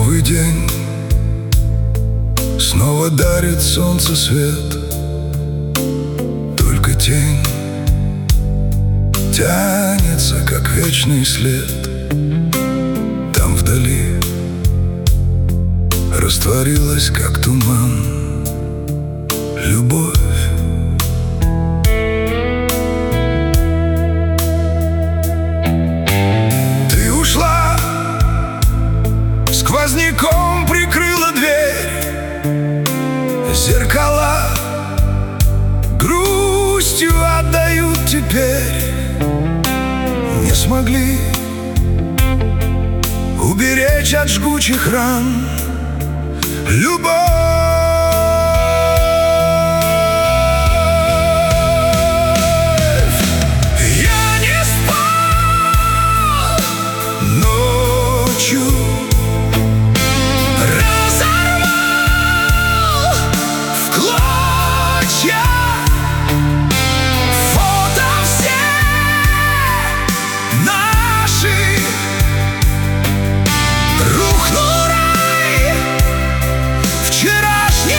Новый день снова дарит солнце свет, только тень тянется, как вечный след. Там вдали растворилась, как туман, любовь. Ты ушла, сквозняком прикрыла дверь, зеркала грустью отдают теперь. Не смогли уберечь от жгучих ран любовь. Я не спал ночью, разорвал в клочья фото все наши. Рухнул рай вчерашний.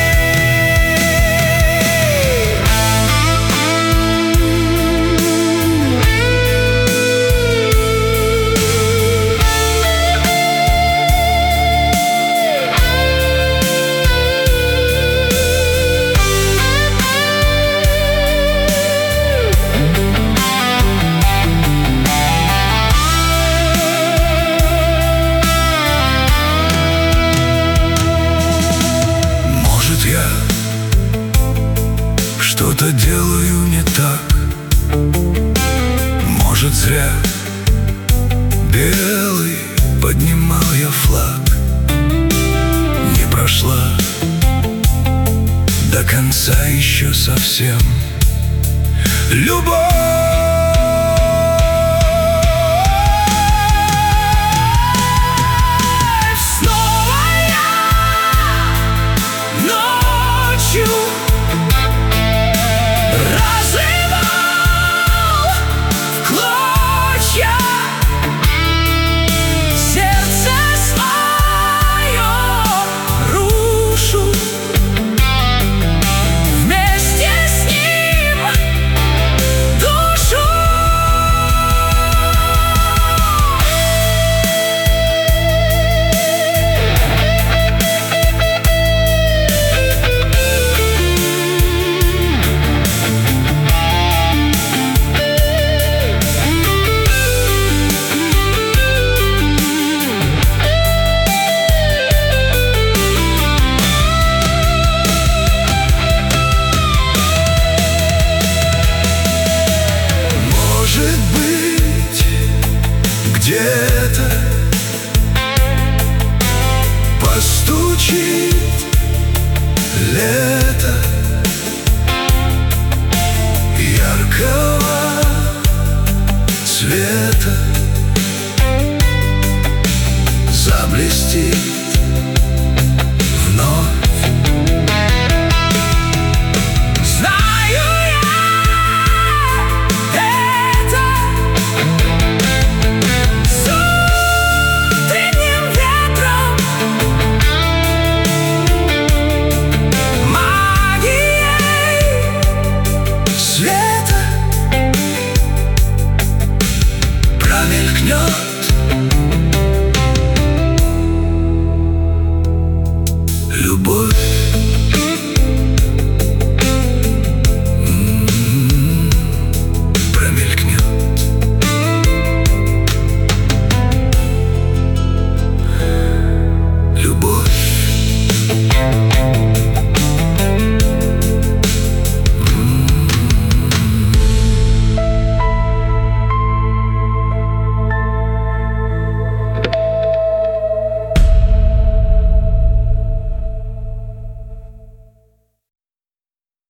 Что-то делаю не так, может, зря. Белый поднимал я флаг, не прошла до конца еще совсем любовь. Снова я ночью разрывал в клочья сердце свое, рушу вместе с ним душу. Где-то постучит лето яркого цвета, заблестит